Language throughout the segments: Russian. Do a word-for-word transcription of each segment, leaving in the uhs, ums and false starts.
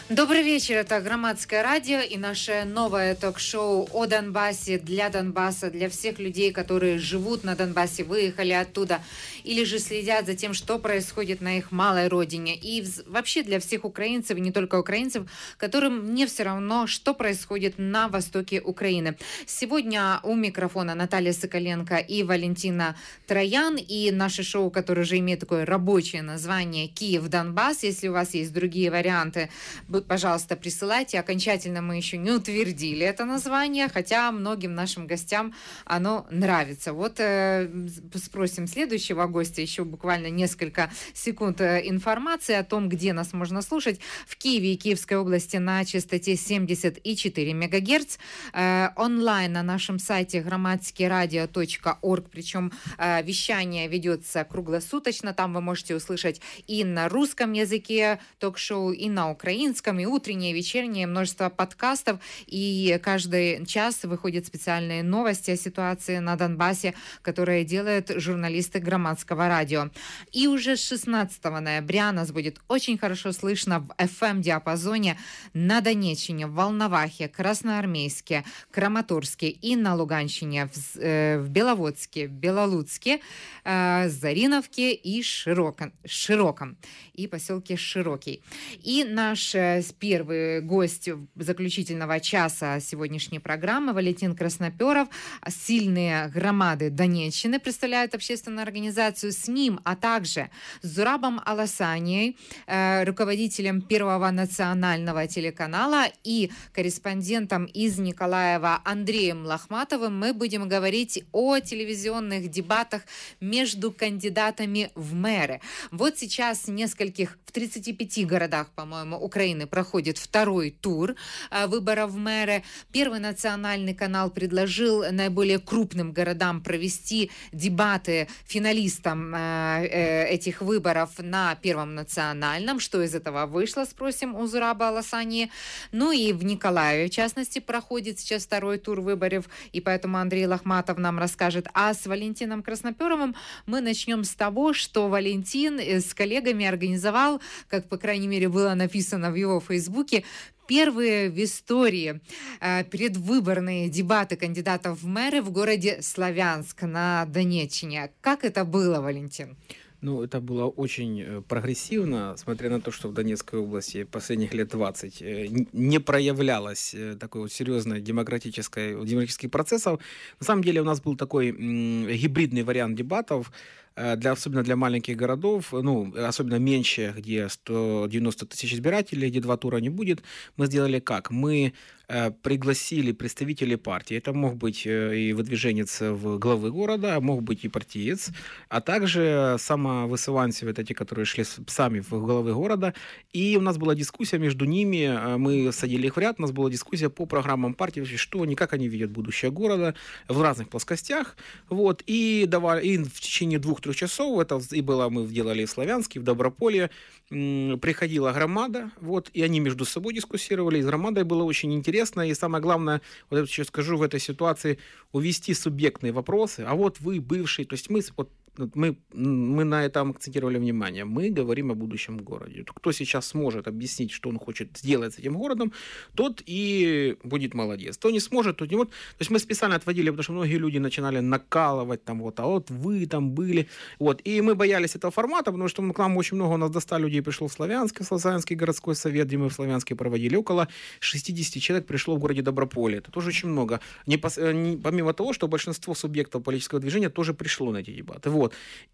Добрый вечер, это Громадское радио и наше новое ток-шоу о Донбассе, для Донбасса, для всех людей, которые живут на Донбассе, выехали оттуда, или же следят за тем, что происходит на их малой родине. И вообще для всех украинцев, и не только украинцев, которым не все равно, что происходит на востоке Украины. Сегодня у микрофона Наталья Соколенко и Валентина Троян, и наше шоу, которое уже имеет такое рабочее название «Киев-Донбасс». Если у вас есть другие варианты, пожалуйста, присылайте. Окончательно мы еще не утвердили это название, хотя многим нашим гостям оно нравится. Вот э, спросим следующего гостя еще буквально несколько секунд информации о том, где нас можно слушать. В Киеве и Киевской области на частоте семьдесят и четыре мегагерц. Э, онлайн на нашем сайте громадский радио точка орг. Причем э, вещание ведется круглосуточно. Там вы можете услышать и на русском языке ток-шоу, и на украинском, и утреннее, и вечернее, множество подкастов, и каждый час выходят специальные новости о ситуации на Донбассе, которые делают журналисты Громадского радио. И уже с шестнадцатого ноября нас будет очень хорошо слышно в эф эм-диапазоне на Донеччине, в Волновахе, Красноармейске, Краматорске и на Луганщине, в, э, в Беловодске, Белолуцке, э, Зариновке и Широком, Широком, и поселке Широкий. И наш первый гость заключительного часа сегодняшней программы Валентин Красноперов. Сильные громады Донеччины представляют общественную организацию с ним, а также с Зурабом Аласанией, руководителем Первого национального телеканала, и корреспондентом из Николаева Андреем Лохматовым мы будем говорить о телевизионных дебатах между кандидатами в мэры. Вот сейчас в нескольких, в тридцати пяти городах, по-моему, Украины проходит второй тур а, выборов в мэры. Первый национальный канал предложил наиболее крупным городам провести дебаты финалистам э, э, этих выборов на Первом национальном. Что из этого вышло, спросим у Зураба Аласании. Ну и в Николаеве, в частности, проходит сейчас второй тур выборов, и поэтому Андрей Лохматов нам расскажет. А с Валентином Красноперовым мы начнем с того, что Валентин с коллегами организовал, как, по крайней мере, было написано в его фейсбуке, первые в истории э, предвыборные дебаты кандидатов в мэры в городе Славянск на Донеччине. Как это было, Валентин? Ну, это было очень прогрессивно, смотря на то, что в Донецкой области последних лет двадцать не проявлялось такой вот серьезной демократической, демократических процессов. На самом деле у нас был такой м, гибридный вариант дебатов, для, особенно для маленьких городов, ну, особенно меньше, где сто девяносто тысяч избирателей, где два тура не будет. Мы сделали как? Мы э, пригласили представителей партии. Это мог быть и выдвиженец в главы города, мог быть и партиец, а также самовысыланцы, вот эти, которые шли сами в главы города. И у нас была дискуссия между ними, мы садили их в ряд, у нас была дискуссия по программам партии, что они, как они видят будущее города в разных плоскостях. Вот, и, давали, и в течение двух-трех часов, это и было, мы делали в Славянске, в Доброполе, приходила громада, вот, и они между собой дискуссировали, и с громадой было очень интересно, и самое главное, вот я сейчас скажу, в этой ситуации увести субъектные вопросы, а вот вы бывший, то есть мы, вот, мы, мы на этом акцентировали внимание, мы говорим о будущем городе, кто сейчас сможет объяснить, что он хочет сделать с этим городом, тот и будет молодец, кто не сможет, тот не вот, то есть мы специально отводили, потому что многие люди начинали накалывать там вот, а вот вы там были, вот, и мы боялись этого формата, потому что к нам очень много, у нас до ста людей пришло в Славянск, в Славянский городской совет, где мы в Славянске проводили, около шестьдесят человек пришло в городе Доброполе, это тоже очень много, не, не, помимо того, что большинство субъектов политического движения тоже пришло на эти дебаты, вот,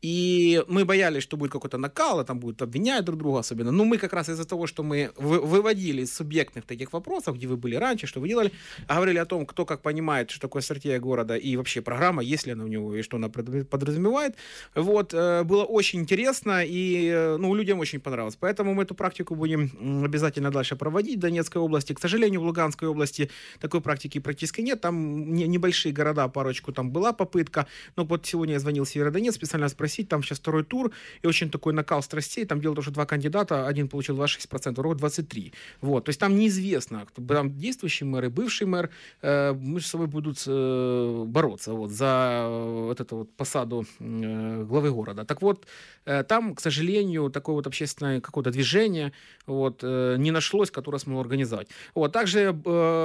и мы боялись, что будет какой-то накал, там будут обвинять друг друга особенно, но мы как раз из-за того, что мы вы, выводили из субъектных таких вопросов, где вы были раньше, что вы делали, а говорили о том, кто как понимает, что такое стратегия города и вообще программа, есть ли она у него и что она подразумевает, вот, было очень интересно, и, ну, людям очень понравилось. Поэтому мы эту практику будем обязательно дальше проводить в Донецкой области. К сожалению, в Луганской области такой практики практически нет. Там небольшие города, парочку там была попытка. Но вот сегодня я звонил в Северодонецк, специально спросить, там сейчас второй тур, и очень такой накал страстей, там дело в том, что два кандидата, один получил двадцать шесть процентов, другой двадцать три процента. Вот, то есть там неизвестно, кто, там действующий мэр и бывший мэр э, между собой будут э, бороться вот, за вот эту вот посаду э, главы города. Так вот, э, там, к сожалению, такое вот общественное какое-то движение вот, э, не нашлось, которое смогло организовать. Вот, также э,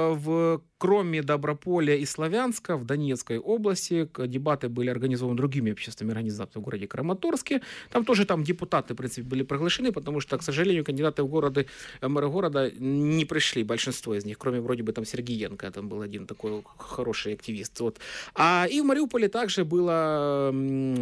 в, кроме Доброполя и Славянска, в Донецкой области дебаты были организованы другими общественными организациями в городе Краматорске. Там тоже там депутаты, в принципе, были приглашены, потому что, к сожалению, кандидаты в города, мэра города не пришли, большинство из них, кроме вроде бы там Сергеенко, там был один такой хороший активист. Вот. А и в Мариуполе также было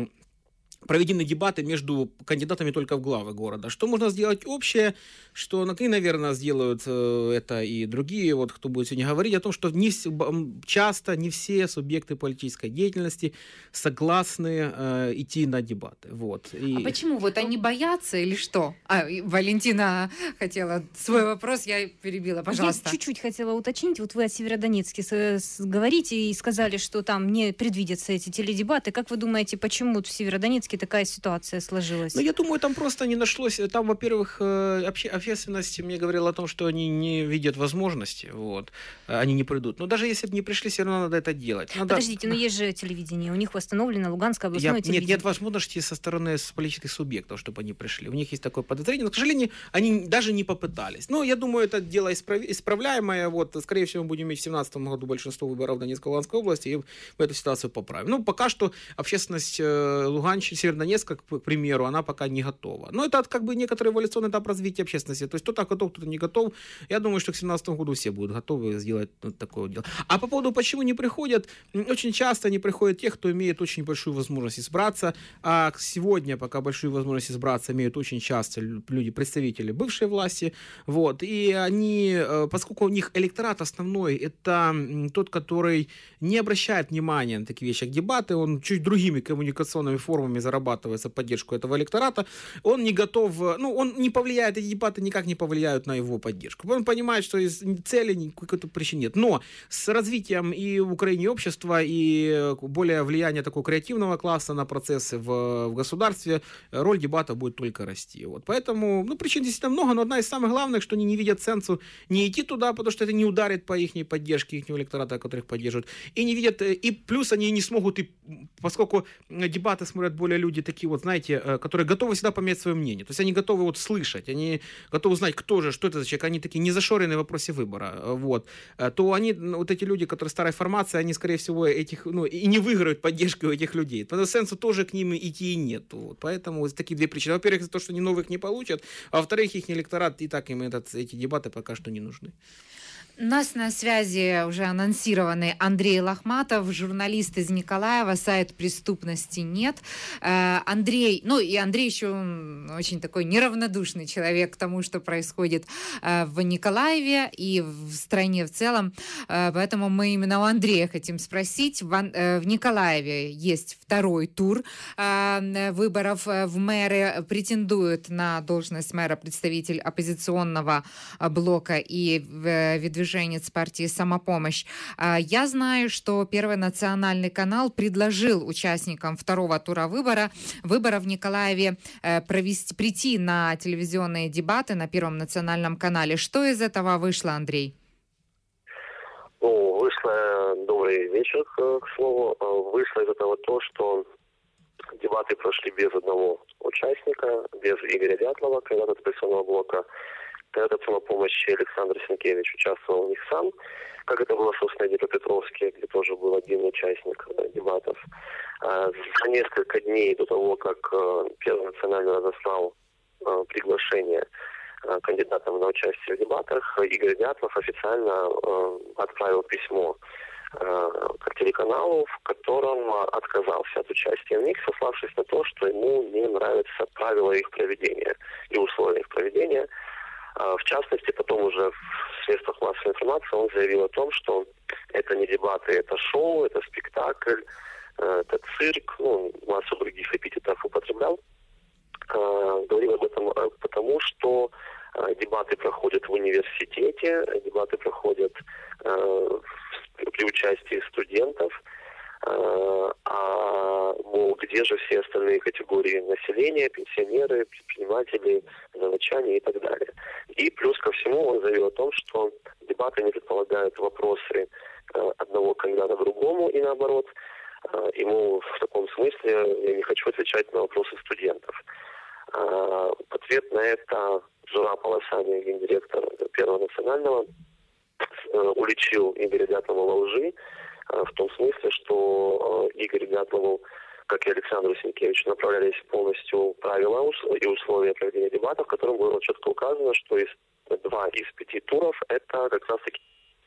проведены дебаты между кандидатами только в главы города. Что можно сделать общее, что, ну, наверное, сделают это и другие, вот, кто будет сегодня говорить о том, что не все, часто не все субъекты политической деятельности согласны э, идти на дебаты. Вот. И... А почему? Вот они боятся или что? А, Валентина хотела свой вопрос, я перебила, пожалуйста. Я чуть-чуть хотела уточнить. Вот вы о Северодонецке говорите и сказали, что там не предвидятся эти теледебаты. Как вы думаете, почему в Северодонецке такая ситуация сложилась? Ну, я думаю, там просто не нашлось. Там, во-первых, общественность мне говорила о том, что они не видят возможности, вот. Они не придут. Но даже если бы не пришли, все равно надо это делать. Надо... Подождите, но есть же телевидение. У них восстановлено Луганское областное я... телевидение. Нет, нет возможности со стороны политических субъектов, чтобы они пришли. У них есть такое подозрение. Но, к сожалению, они даже не попытались. Но я думаю, это дело исправ... исправляемое. Вот, скорее всего, мы будем иметь в две тысячи семнадцатом году большинство выборов в Донецкой и Луганской области, и мы эту ситуацию поправим. Ну, пока что общественность Луганщины, Северодонецка, к примеру, она пока не готова. Но это как бы некоторый эволюционный этап развития общественности. То есть кто-то готов, кто-то не готов. Я думаю, что к две тысячи семнадцатому году все будут готовы сделать вот такое дело. А по поводу, почему не приходят, очень часто не приходят те, кто имеет очень большую возможность избраться. А сегодня, пока большую возможность избраться имеют очень часто люди, представители бывшей власти. Вот. И они, поскольку у них электорат основной, это тот, который не обращает внимания на такие вещи, как дебаты, он чуть другими коммуникационными формами зарабатывается поддержку этого электората, он не готов, ну, он не повлияет, эти дебаты никак не повлияют на его поддержку. Он понимает, что из цели никакой-то причин нет. Но с развитием и в Украине общества, и более влияния такого креативного класса на процессы в, в государстве, роль дебата будет только расти. Вот. Поэтому, ну, причин действительно много, но одна из самых главных, что они не видят сенсу не идти туда, потому что это не ударит по их поддержке, их электората, которых поддерживают, и не видят, и плюс они не смогут, и, поскольку дебаты смотрят более люди такие вот, знаете, которые готовы всегда поменять свое мнение. То есть они готовы вот слышать, они готовы знать, кто же, что это за человек, они такие не зашоренные в вопросе выбора, вот. То они, вот эти люди, которые старой формации, они, скорее всего, этих, ну, и не выиграют поддержку этих людей. Потому что сенсу тоже к ним идти и нет. Вот. Поэтому вот такие две причины. Во-первых, то, что они новых не получат, а во-вторых, их электорат, и так им этот, эти дебаты пока что не нужны. У нас на связи уже анонсированный Андрей Лохматов, журналист из Николаева, сайт «Преступности нет». Андрей, ну и Андрей еще очень такой неравнодушный человек к тому, что происходит в Николаеве и в стране в целом. Поэтому мы именно у Андрея хотим спросить. В Николаеве есть второй тур выборов в мэры. Претендует на должность мэра представитель оппозиционного блока и выдвиженец партии «Самопомощь». Я знаю, что Первый национальный канал предложил участникам второго тура выбора, выбора в Николаеве провести, прийти на телевизионные дебаты на Первом национальном канале. Что из этого вышло, Андрей? Ну, вышло, добрый вечер, к слову, вышло из этого то, что дебаты прошли без одного участника, без Игоря Дятлова, кандидата от оппозиционного блока. Кандидат самопомощи Александр Сенкевич участвовал в них сам, как это было, собственно, в Днепропетровске, где тоже был один участник дебатов. За несколько дней до того, как Первый национальный разослал приглашение кандидатам на участие в дебатах, Игорь Дятлов официально отправил письмо к телеканалу, в котором отказался от участия в них, сославшись на то, что ему не нравятся правила их проведения и условия их проведения. В частности, потом уже в средствах массовой информации он заявил о том, что это не дебаты, это шоу, это спектакль, это цирк, ну, массу других эпитетов употреблял. Говорил об этом потому, что дебаты проходят в университете, дебаты проходят при участии студентов, а, мол, где же все остальные категории населения, пенсионеры, предприниматели, заводчане и так далее. И плюс ко всему он заявил о том, что дебаты не предполагают вопросы одного кандидата другому и наоборот. Ему в таком смысле я не хочу отвечать на вопросы студентов. В ответ на это Жура Полосани, гендиректор Первого национального, уличил Игоря Дятлова во лжи, в том смысле, что Игорю Дятлову, как и Александру Сенкевичу, направлялись полностью правила и условия проведения дебатов, в котором было четко указано, что из два из пяти туров это как раз-таки...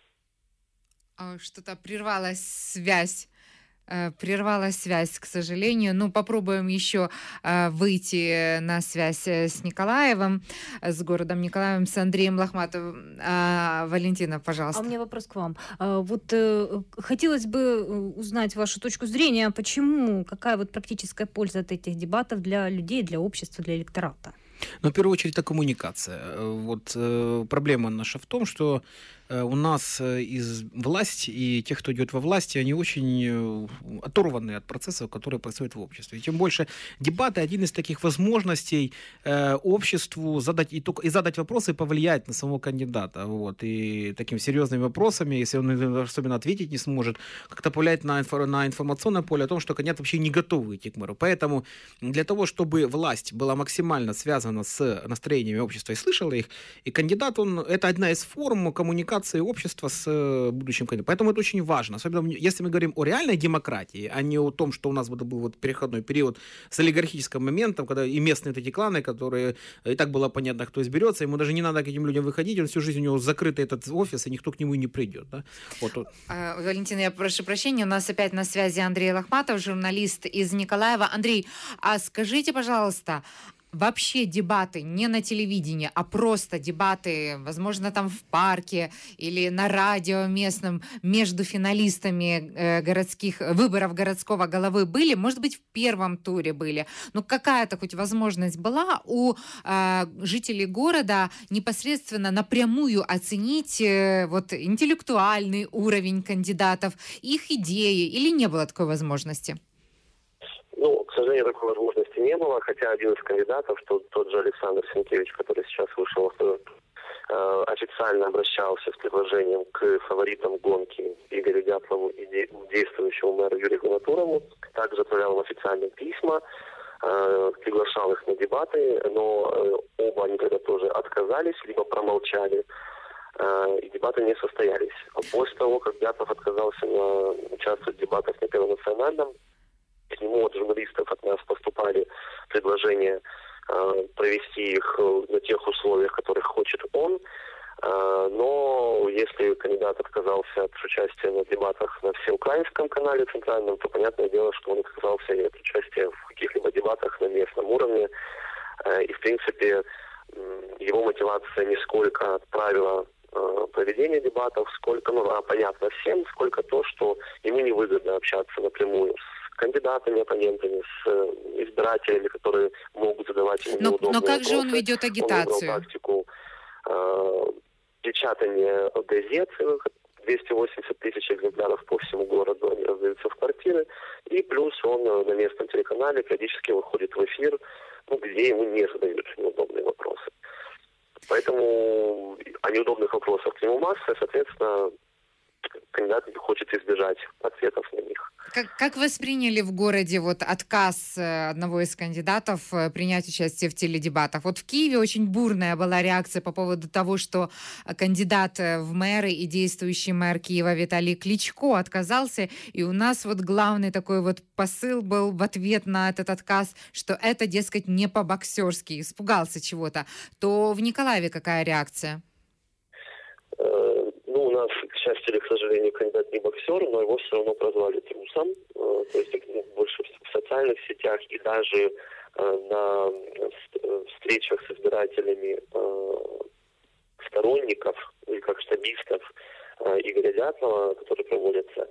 Что-то прервалась связь. Прервалась связь, к сожалению. Ну, попробуем еще э, выйти на связь с Николаевым, с городом Николаевым, с Андреем Лохматовым. А, Валентина, пожалуйста. А у меня вопрос к вам. А, вот э, хотелось бы узнать вашу точку зрения, почему, какая вот практическая польза от этих дебатов для людей, для общества, для электората? Ну, в первую очередь, это коммуникация. Вот э, проблема наша в том, что э, у нас из власти и тех, кто идет во власти, они очень оторваны от процессов, которые происходят в обществе. И тем больше дебаты — один из таких возможностей э, обществу задать и, только, и задать вопросы, и повлиять на самого кандидата. Вот. И такими серьезными вопросами, если он особенно ответить не сможет, как-то повлиять на, инфо, на информационное поле о том, что кандидат вообще не готов идти к мэру. Поэтому для того, чтобы власть была максимально связана с настроениями общества и слышала их, и кандидат, он, это одна из форм коммуникации общества с будущим кандидатом. Поэтому это очень важно. Особенно если мы говорим о реальной демократии, а не о том, что у нас вот был вот переходной период с олигархическим моментом, когда и местные эти кланы, которые и так было понятно, кто изберется, ему даже не надо к этим людям выходить, он всю жизнь у него закрытый этот офис, и никто к нему и не придет. Да? Вот. А, Валентина, я прошу прощения, у нас опять на связи Андрей Лохматов, журналист из Николаева. Андрей, а скажите, пожалуйста, вообще дебаты не на телевидении, а просто дебаты, возможно, там в парке или на радио местном между финалистами э, городских выборов городского головы были? Может быть, в первом туре были. Но какая-то хоть возможность была у э, жителей города непосредственно напрямую оценить э, вот интеллектуальный уровень кандидатов, их идеи, или не было такой возможности? Ну, к сожалению, такой возможности не было, хотя один из кандидатов, тот, тот же Александр Сенкевич, который сейчас вышел во второй, э, официально обращался с предложением к фаворитам гонки Игорю Дятлову и де- действующему мэру Юрию Гнатурову. Также отправлял им официальные письма, э, приглашал их на дебаты, но э, оба они тогда тоже отказались, либо промолчали, э, и дебаты не состоялись. А после того, как Дятлов отказался на, участвовать в дебатах на Первом национальном, к нему от журналистов от нас поступали предложения э, провести их на тех условиях, которых хочет он. Э, но если кандидат отказался от участия на дебатах на всеукраинском канале центральном, то понятное дело, что он отказался и от участия в каких-либо дебатах на местном уровне. Э, и в принципе его мотивация не сколько от правила э, проведения дебатов, сколько, ну, а понятно всем, сколько то, что ему невыгодно общаться напрямую с кандидатами, оппонентами, с избирателями, которые могут задавать ему неудобные вопросы. Но как вопросы. же он ведет агитацию? Он выбрал тактику э, печатания газет, двести восемьдесят тысяч экземпляров по всему городу, они раздаются в квартиры, и плюс он на местном телеканале периодически выходит в эфир, ну, где ему не задают неудобные вопросы. Поэтому а неудобных вопросов к нему масса, соответственно, кандидат хочет избежать ответов на них. Как, как восприняли в городе вот отказ одного из кандидатов принять участие в теледебатах? Вот в Киеве очень бурная была реакция по поводу того, что кандидат в мэры и действующий мэр Киева Виталий Кличко отказался, и у нас вот главный такой вот посыл был в ответ на этот отказ, что это, дескать, не по-боксерски, испугался чего-то. То в Николаеве какая реакция? Ну, у нас, к счастью или к сожалению, кандидат не боксер, но его все равно прозвали трусом. То есть больше в социальных сетях и даже на встречах с избирателями сторонников или как штабистов Игоря Дятлова, которые проводятся,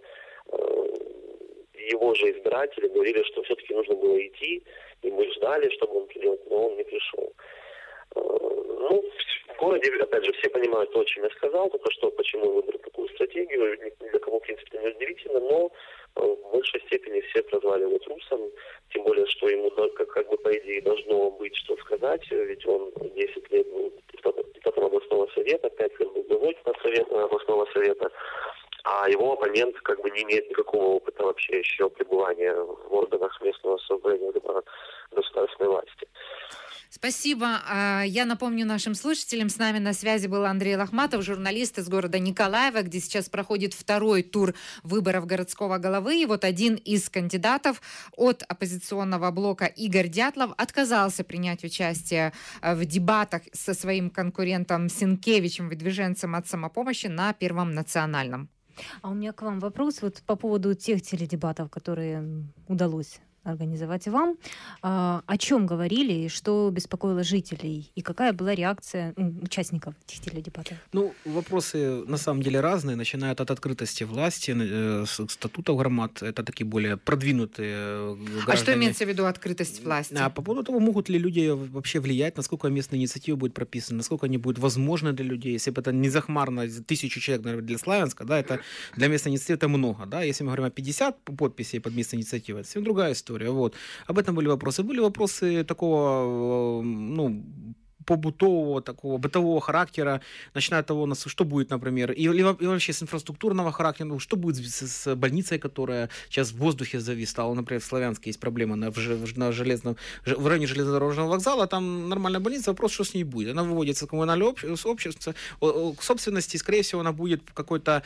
его же избиратели говорили, что все-таки нужно было идти, и мы ждали, чтобы он придет, но он не пришел. Ну, в городе, опять же, все понимают то, о чем я сказал, только что, почему выбрал такую стратегию, ни для кого, в принципе, не удивительно, но в большей степени все прозвали его трусом, тем более, что ему, как, как бы, по идее, должно быть что сказать, ведь он десять лет был депутатом областного совета, пять лет был главой совета, областного совета, а его оппонент как бы не имеет никакого опыта вообще еще пребывания в органах местного самоуправления государственной власти. Спасибо. Я напомню нашим слушателям, с нами на связи был Андрей Лохматов, журналист из города Николаева, где сейчас проходит второй тур выборов городского головы. И вот один из кандидатов от оппозиционного блока Игорь Дятлов отказался принять участие в дебатах со своим конкурентом Сенкевичем, выдвиженцем от самопомощи, на Первом национальном. А у меня к вам вопрос вот по поводу тех теледебатов, которые удалось организовать вам. А, о чем говорили и что беспокоило жителей? И какая была реакция ну, участников этих теледебатов? Ну, вопросы на самом деле разные, начиная от открытости власти, э, статутов громад. Это такие более продвинутые граждане. А что имеется в виду открытость власти? А по поводу того, могут ли люди вообще влиять, насколько местная инициатива будет прописана, насколько они будут возможны для людей. Если бы это не захмарно, тысячу человек, наверное, для Славянска, да, это для местной инициативы это много. Да? Если мы говорим о пятьдесят подписей под местной инициативой, это совсем другая история. Вот. Об этом были вопросы. Были вопросы такого, ну, побутового, такого бытового характера, начиная от того, что будет, например, и, и вообще с инфраструктурного характера, ну, что будет с, с больницей, которая сейчас в воздухе зависла. Например, в Славянске есть проблема на, в, на железном, в районе железнодорожного вокзала, там нормальная больница, вопрос, что с ней будет. Она выводится в коммунальное общество, к собственности, скорее всего, она будет какой-то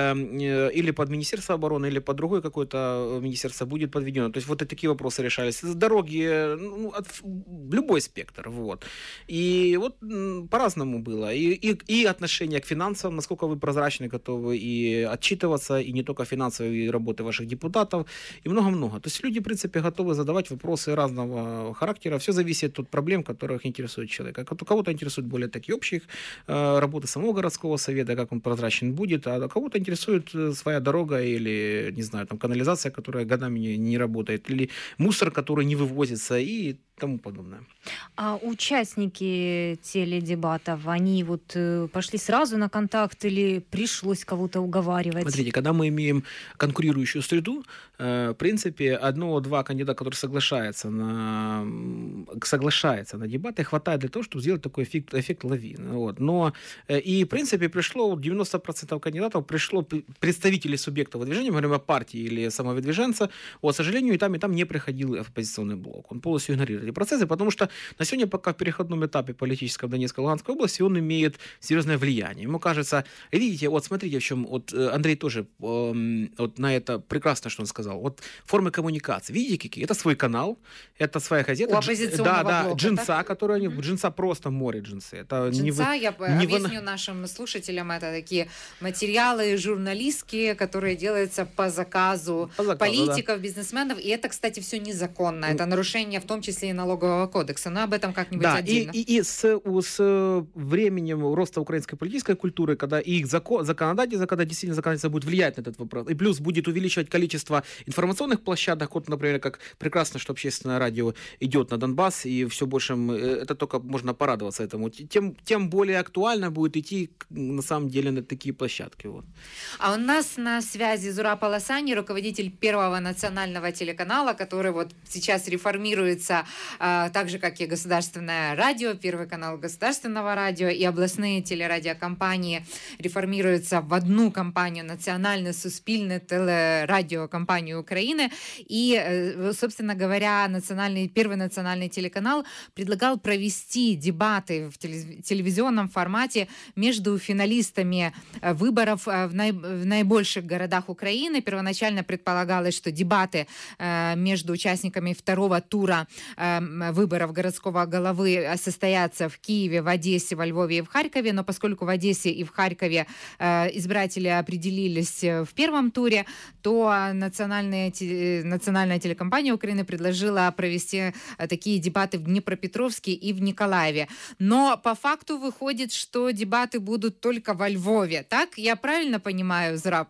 э, или под Министерство обороны, или под другое какое-то министерство будет подведено. То есть вот и такие вопросы решались. Дороги, ну, от, любой спектр, вот. И И вот по-разному было. И, и, и отношение к финансам, насколько вы прозрачны, готовы и отчитываться, и не только финансовые работы ваших депутатов, и много-много. То есть люди, в принципе, готовы задавать вопросы разного характера. Все зависит от проблем, которых интересует человек. Кого-то интересуют более такие общие э, работы самого городского совета, как он прозрачен будет, а кого-то интересует своя дорога или, не знаю, там канализация, которая годами не, не работает, или мусор, который не вывозится, и тому подобное. А участники теледебатов, они вот э, пошли сразу на контакт или пришлось кого-то уговаривать? Смотрите, когда мы имеем конкурирующую среду, э, в принципе, одно-два кандидата, которые соглашаются на, соглашаются на дебаты, хватает для того, чтобы сделать такой эффект, эффект лавины. Вот. Но э, и, в принципе, пришло девяносто процентов кандидатов, пришло представителей субъекта выдвижения, мы говорим о партии или самовыдвиженца, вот, к сожалению, и там, и там не приходил оппозиционный блок. Он полностью игнорирует эти процессы, потому что на сегодня пока в переходном этапе политическом Донецкой и Луганской области он имеет серьезное влияние. Ему кажется, видите, вот смотрите, в чем вот Андрей тоже э, вот на это прекрасно, что он сказал. Вот формы коммуникации. Видите, какие? Это свой канал, это своя газета. У оппозиционного да, блока, да, джинса, да? который они, джинса просто море джинсы. Это джинса, не, я не объясню в... нашим слушателям, это такие материалы журналистские, которые делаются по заказу, по заказу политиков, да. бизнесменов. И это, кстати, все незаконно. Это нарушение в том числе и налогового кодекса. Но об этом как-нибудь да, отдельно. И, и, и с, с временем роста украинской политической культуры, когда их закон, законодательство, когда действительно законодательство будет влиять на этот вопрос, и плюс будет увеличивать количество информационных площадок, вот, например, как прекрасно, что общественное радио идет на Донбасс, и все больше, это только можно порадоваться этому, тем, тем более актуально будет идти, на самом деле, на такие площадки. Вот. А у нас на связи Зураб Аласани, руководитель Первого национального телеканала, который вот сейчас реформируется а, так же, как и государственное радио, Первый канал государственного радио, и областные телерадиокомпании реформируются в одну компанию, национальную суспільну телерадиокомпанию Украины. И, собственно говоря, национальный, Первый национальный телеканал предлагал провести дебаты в телевизионном формате между финалистами выборов в, наи, в наибольших городах Украины. Первоначально предполагалось, что дебаты между участниками второго тура выборов городского головы состоятся в Киеве, в Одессе, во Львове и в Харькове, но поскольку в Одессе и в Харькове э, избиратели определились в первом туре, то национальная, национальная телекомпания Украины предложила провести такие дебаты в Днепропетровске и в Николаеве. Но по факту выходит, что дебаты будут только во Львове. Так? Я правильно понимаю, Зураб?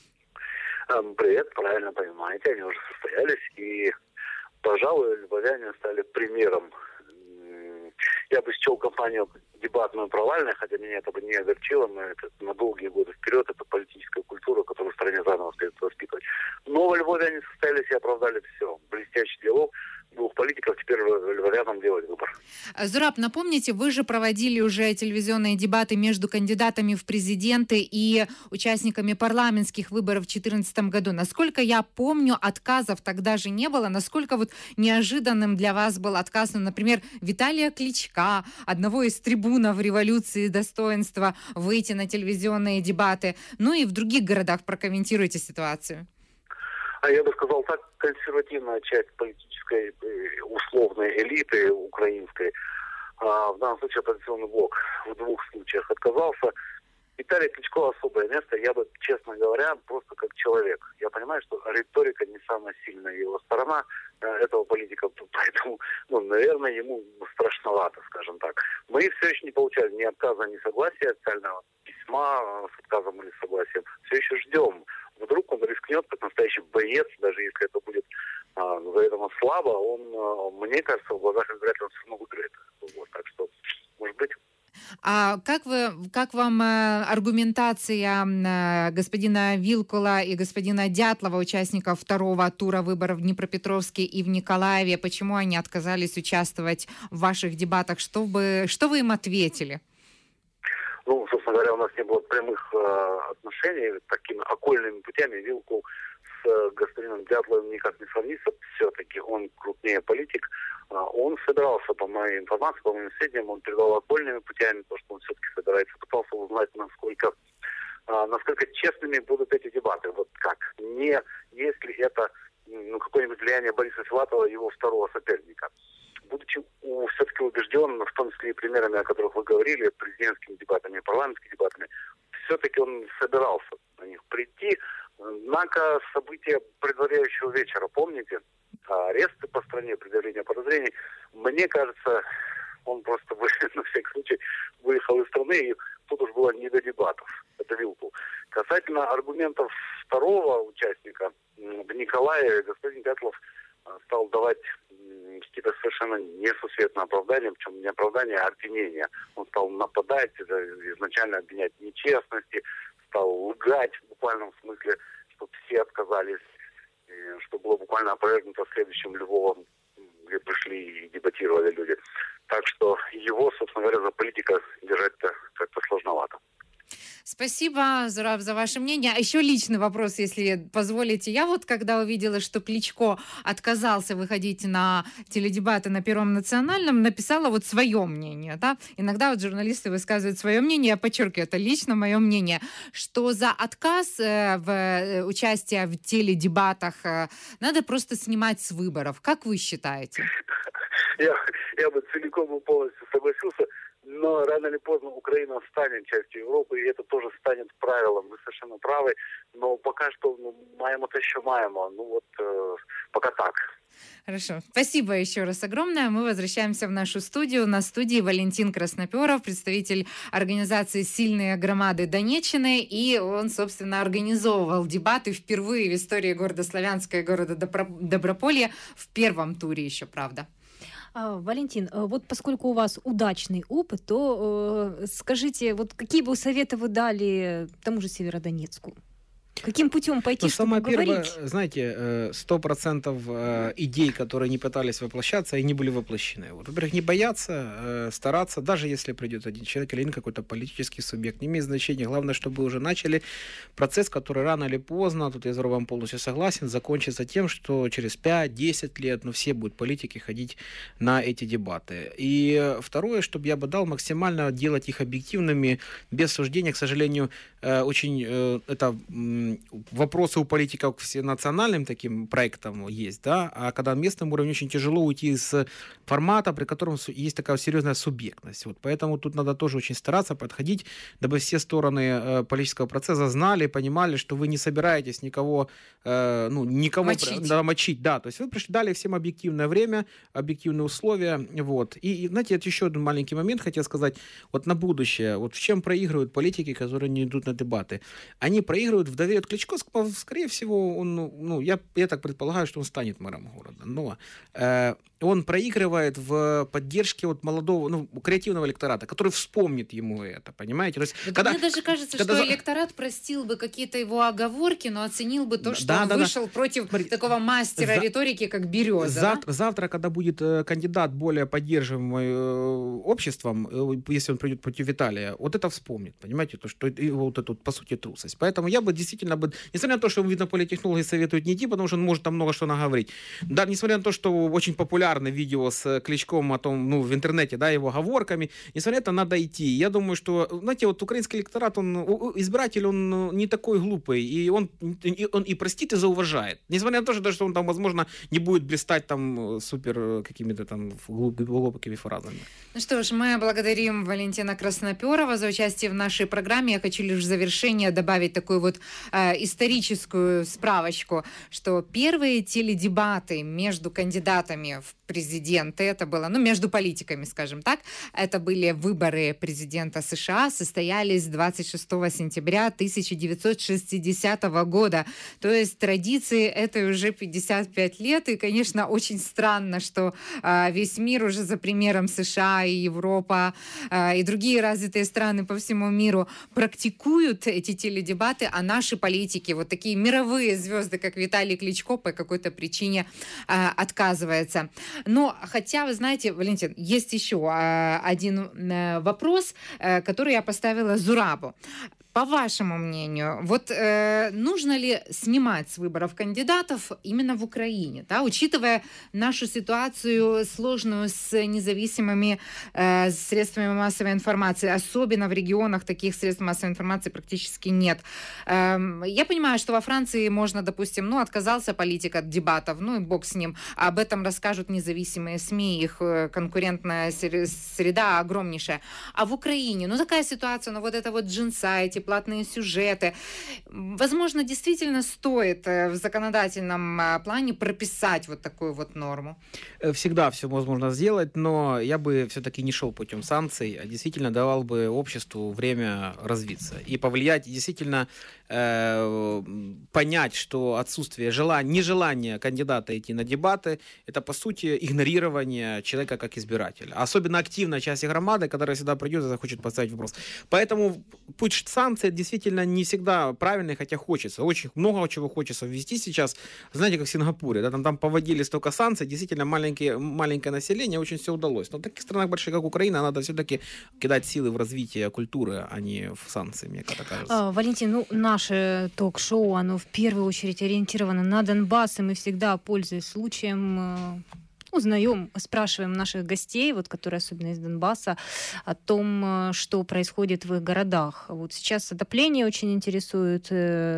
Привет, правильно понимаете, они уже состоялись, и, пожалуй, львовяне стали примером. Я бы счел компанию дебатную провальную, хотя меня это бы не огорчило, но это на долгие годы вперед, это политическая культура, которую в стране заново следует воспитывать. Но во Львове они состоялись и оправдали все. Блестящий диалог двух политиков, теперь львовянам делать выбор. Зураб, напомните, вы же проводили уже телевизионные дебаты между кандидатами в президенты и участниками парламентских выборов в две тысячи четырнадцатом году. Насколько я помню, отказов тогда же не было. Насколько вот неожиданным для вас был отказ, ну, например, Виталия Кличка, одного из трибунов революции достоинства, выйти на телевизионные дебаты. Ну и в других городах прокомментируйте ситуацию. А я бы сказал так, консервативная часть политической условной элиты украинской, а в данном случае оппозиционный блок, в двух случаях отказался. Виталий Кличко особое место, я бы, честно говоря, просто как человек. Я понимаю, что риторика не самая сильная его сторона этого политика, поэтому, ну, наверное, ему страшновато, скажем так. Мы все еще не получали ни отказа, ни согласия, официального письма с отказом или согласием. Все еще ждем. Вдруг он рискнет, как настоящий боец, даже если это будет а, заведомо слабо, он, а, мне кажется, в глазах избирателей он все равно выиграет. Вот, так что, может быть. А как, вы, как вам э, аргументация э, господина Вилкула и господина Дятлова, участников второго тура выборов в Днепропетровске и в Николаеве? Почему они отказались участвовать в ваших дебатах? Что вы, что вы им ответили? Ну, собственно говоря, у нас не было прямых э, отношений такими окольными путями. Вилкул с э, господином Дятловым никак не сравнится. Все-таки он крупнее политик. Э, он собирался, по моей информации, по моим сведениям, он передал окольными путями, то, что он все-таки собирается, пытался узнать, насколько, э, насколько честными будут эти дебаты. Вот как? Не если это ну, какое-нибудь влияние Бориса Филатова, его второго соперника. Будучи все-таки убежден, в том числе и примерами, о которых вы говорили, президентскими дебатами, парламентскими дебатами, все-таки он собирался на них прийти. Однако события предваряющего вечера, помните, аресты по стране, предъявление подозрений, мне кажется, он просто, на всякий случай, выехал из страны, и тут уж было не до дебатов. Это Вилкул. Касательно аргументов второго участника в Николаеве, господин Дятлов стал давать какие-то совершенно несусветные оправдания, причем не оправдания, а обвинения. Он стал нападать, изначально обвинять в нечестности, стал лгать в буквальном смысле, чтобы все отказались, что было буквально опровергнуто следующим Львовом, где пришли и дебатировали люди. Так что его, собственно говоря, за политика держать-то как-то сложновато. Спасибо, Зураб, за ваше мнение. А еще личный вопрос, если позволите. Я вот, когда увидела, что Кличко отказался выходить на теледебаты на Первом национальном, написала вот свое мнение. Да? Иногда вот журналисты высказывают свое мнение, я подчеркиваю, это лично мое мнение, что за отказ э, в э, участие в теледебатах э, надо просто снимать с выборов. Как вы считаете? Я, я бы целиком и полностью согласился. Но рано или поздно Украина станет частью Европы, и это тоже станет правилом. Вы совершенно правы. Но пока что ну, маємо те, що маємо. Ну вот э, пока так. Хорошо. Спасибо еще раз огромное. Мы возвращаемся в нашу студию. На студии Валентин Красноперов, представитель организации «Сильные громады» Донеччины. И он, собственно, организовывал дебаты впервые в истории города Славянска и города Доброполья в первом туре еще, правда. Валентин, вот поскольку у вас удачный опыт, то э, скажите, вот какие бы советы вы дали тому же Северодонецку? Каким путем пойти, ну, чтобы самое говорить? Первое, знаете, сто процентов идей, которые не пытались воплощаться, они были воплощены. Вот, во-первых, не бояться, стараться, даже если придет один человек или один какой-то политический субъект, не имеет значения. Главное, чтобы вы уже начали процесс, который рано или поздно, тут я с Робом полностью согласен, закончится тем, что через пять-десять лет, ну, все будут политики ходить на эти дебаты. И второе, чтобы я бы дал максимально делать их объективными, без суждения, к сожалению, очень это вопросы у политиков к национальным таким проектам есть, да, а когда на местном уровне очень тяжело уйти из формата, при котором есть такая серьезная субъектность. Вот, поэтому тут надо тоже очень стараться подходить, дабы все стороны политического процесса знали, понимали, что вы не собираетесь никого, ну, никого мочить. Да, мочить, да, то есть вы пришли, дали всем объективное время, объективные условия, вот. И, и знаете, это еще один маленький момент хотел сказать, вот на будущее, вот в чем проигрывают политики, которые не идут на дебаты. Они проигрывают в доверие. Кличко, скорее всего, он, ну, я, я так предполагаю, что он станет мэром города, но э, он проигрывает выигрывает в поддержке вот молодого, ну, креативного электората, который вспомнит ему это, понимаете? То есть, вот когда, мне даже кажется, когда... что электорат простил бы какие-то его оговорки, но оценил бы то, что да, он да, вышел да. против Смотри, такого мастера за... риторики, как Береза. Завтра, да? завтра, когда будет э, кандидат более поддерживаемый э, обществом, э, если он придет против Виталия, вот это вспомнит, понимаете, то, что это, вот это, вот, по сути, трусость. Поэтому я бы действительно, бы, несмотря на то, что ему, видно, политтехнологи советуют не идти, потому что он может там много что наговорить, да, несмотря на то, что очень популярно видео с Кличком о том, ну, в интернете, да, его оговорками, несмотря на это, надо идти. Я думаю, что, знаете, вот украинский электорат, он, избиратель, он не такой глупый, и он, и, он и простит, и зауважает. Несмотря на то, что, даже, что он там, возможно, не будет блистать там супер какими-то там глубокими фразами. Ну что ж, мы благодарим Валентина Красноперова за участие в нашей программе. Я хочу лишь в завершение добавить такую вот э, историческую справочку, что первые теледебаты между кандидатами в президенты, это было, ну, между политиками, скажем так, это были выборы президента США, состоялись двадцать шестого сентября тысяча девятьсот шестидесятого года. То есть традиции это уже пятьдесят пять лет, и, конечно, очень странно, что э, весь мир уже за примером США и Европа э, и другие развитые страны по всему миру практикуют эти теледебаты, а наши политики, вот такие мировые звезды, как Виталий Кличко, по какой-то причине э, отказывается. Но, хотя, вы знаете, Валентин, есть еще э, один э, вопрос, э, который я поставила Зурабу. По вашему мнению, вот э, нужно ли снимать с выборов кандидатов именно в Украине, да, учитывая нашу ситуацию сложную с независимыми э, средствами массовой информации, особенно в регионах таких средств массовой информации практически нет. Э, я понимаю, что во Франции можно, допустим, ну, отказался политик от дебатов, ну и бог с ним, об этом расскажут независимые СМИ, их конкурентная среда огромнейшая. А в Украине, ну, такая ситуация, ну, вот это вот джинсайти, платные сюжеты. Возможно, действительно стоит в законодательном плане прописать вот такую вот норму. Всегда все возможно сделать, но я бы все-таки не шел путем санкций, а действительно давал бы обществу время развиться и повлиять, действительно э, понять, что отсутствие желания, нежелание кандидата идти на дебаты, это, по сути, игнорирование человека как избирателя. Особенно активная часть громады, которая сюда придет и захочет поставить вопрос. Поэтому путь санкций действительно не всегда правильный, хотя хочется. Очень много чего хочется ввести сейчас. Знаете, как в Сингапуре, да, там, там поводили столько санкций, действительно маленькие, маленькое население, очень все удалось. Но в таких странах больших, как Украина, надо все-таки кидать силы в развитие культуры, а не в санкции, мне кажется. А, Валентин, ну, наше ток-шоу, оно в первую очередь ориентировано на Донбасс, и мы всегда, пользуясь случаем, узнаем, спрашиваем наших гостей, вот, которые особенно из Донбасса, о том, что происходит в их городах. Вот сейчас отопление очень интересует.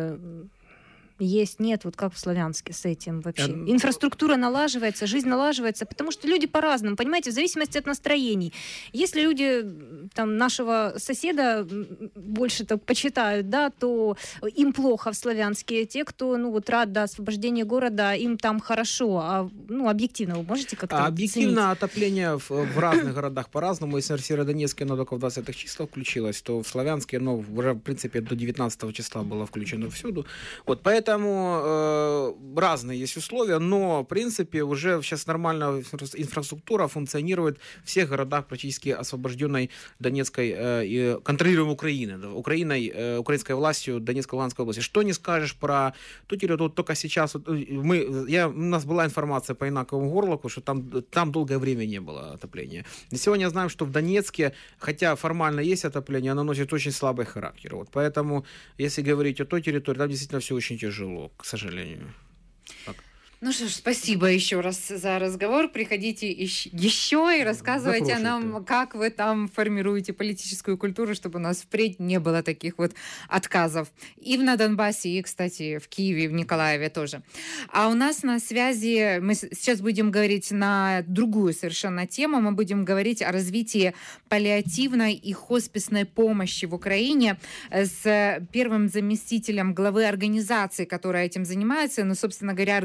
Есть, нет, вот как в Славянске с этим вообще? Um... Инфраструктура налаживается, жизнь налаживается, потому что люди по-разному, понимаете, в зависимости от настроений. Если люди там нашего соседа больше так почитают, да, то им плохо в Славянске. Те, кто, ну, вот рад, да, освобождению города, им там хорошо. А, ну, объективно вы можете как-то а объективно оценить? Отопление в, в разных городах по-разному. Если в Северодонецке оно только в двадцатых числах включилось, то в Славянске оно уже, в принципе, до девятнадцатого числа было включено всюду. Вот, поэтому Поэтому э, разные есть условия, но, в принципе, уже сейчас нормальная инфраструктура функционирует в всех городах практически освобожденной Донецкой э, и контролируемой Украины, да, Украиной, э, украинской властью Донецкой и Луганской области. Что не скажешь про ту территорию, только сейчас, вот, мы, я, у нас была информация по Инаковому Горлоку, что там, там долгое время не было отопления. И сегодня знаем, что в Донецке, хотя формально есть отопление, оно носит очень слабый характер. Вот, поэтому, если говорить о той территории, там действительно все очень тяжело. Тяжело, к сожалению. Так. Ну что ж, спасибо еще раз за разговор. Приходите еще и рассказывайте нам, как вы там формируете политическую культуру, чтобы у нас впредь не было таких вот отказов. И на Донбассе, и, кстати, в Киеве, и в Николаеве тоже. А у нас на связи, мы сейчас будем говорить на другую совершенно тему, мы будем говорить о развитии паллиативной и хосписной помощи в Украине с первым заместителем главы организации, которая этим занимается, ну, собственно говоря, организация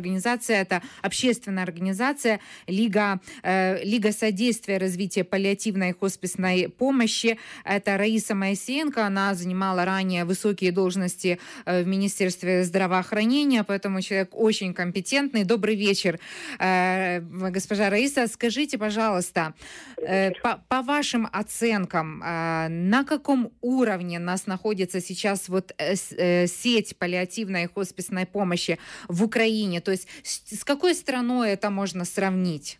организация, это общественная организация Лига, э, Лига содействия развития паллиативной и хосписной помощи. Это Раиса Моисеенко, она занимала ранее высокие должности э, в Министерстве здравоохранения, поэтому человек очень компетентный. Добрый вечер, э, госпожа Раиса. Скажите, пожалуйста, э, по, по вашим оценкам, э, на каком уровне нас находится сейчас вот э, э, сеть паллиативной и хосписной помощи в Украине? То есть с, с какой страной это можно сравнить?